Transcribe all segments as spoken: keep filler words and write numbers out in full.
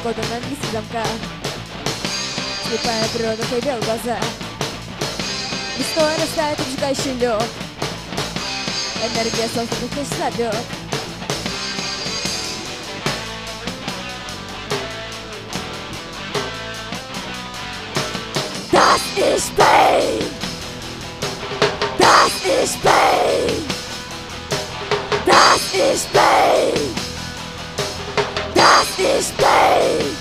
кода на английских замках. Слепая природа, твои белые глаза. Листой растает обжигающий лед. Энергия созданных не слабет. Das ist Pain. Das ist Pain. Das ist Pain. Das ist Pain.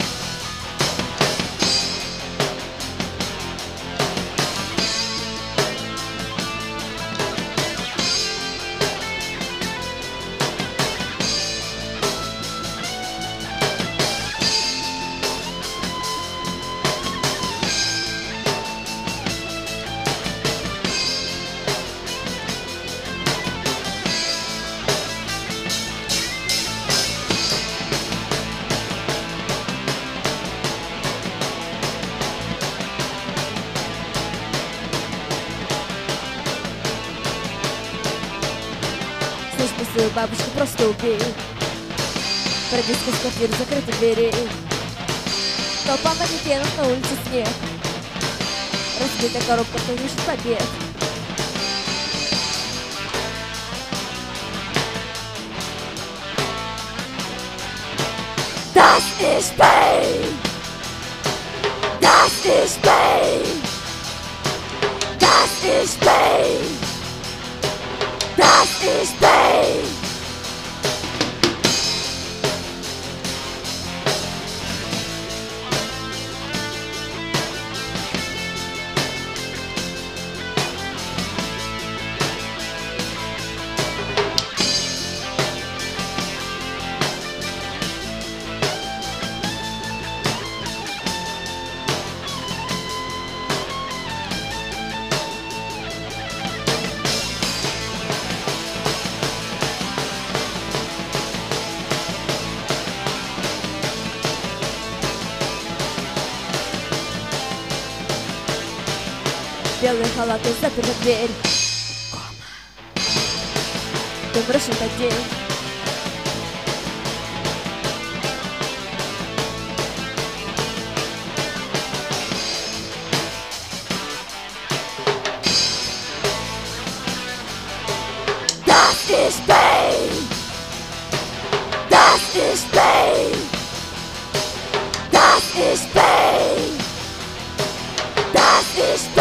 Слышь, свою бабушку просто убей. Пройди сквозь квартиру, закрыты двери. Толпа манекенов на улице, снег. Разбитая коробка, кто ищет побед. Das ist Pain. Das ist Pain. Das ist Pain. Das ist Pain. Белый халат и заперта дверь. Кома. Ты мрачен как день. Das ist Pain. Das ist Pain. Das ist Pain. Das ist